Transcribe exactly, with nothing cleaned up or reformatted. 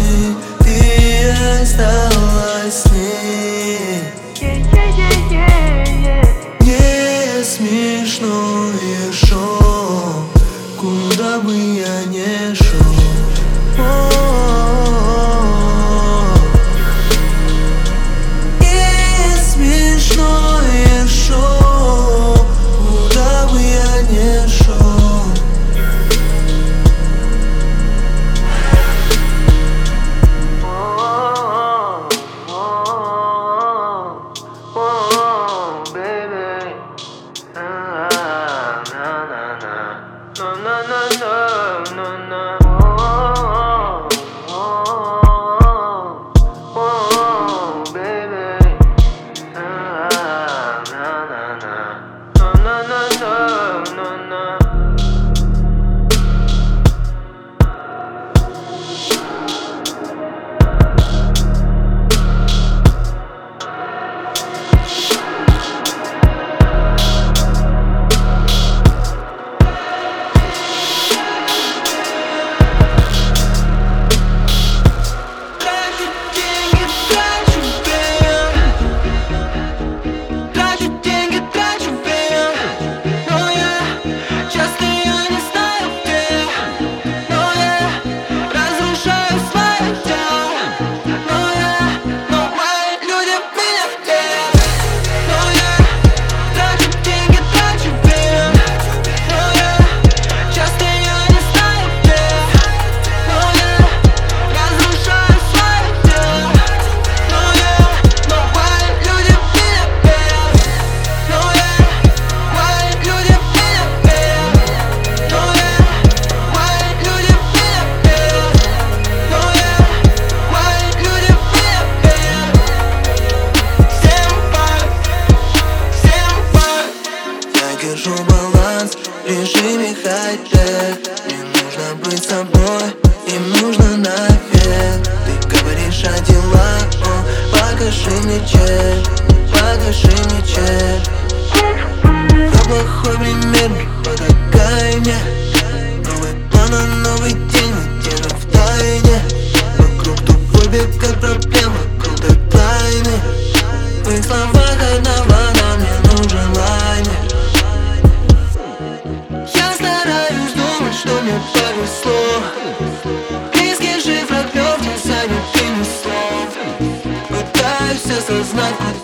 ней, и осталась с ней. Не смешное шоу, куда бы я не шел. Держу баланс в режиме хай-тек. Мне нужно быть собой, им нужно нафиг. Ты говоришь о делах, о, покажи мне чек, покажи мне чек. Про плохой пример, помогай мне. Новый план на новый день, мы держим в тайне. Вокруг тупой бег, как проблема, вокруг дедлайны. В их словах одного нам не нужен лайнер. Что мне повезло, близкий же фрагмент не занят слов. Пытаюсь осознать,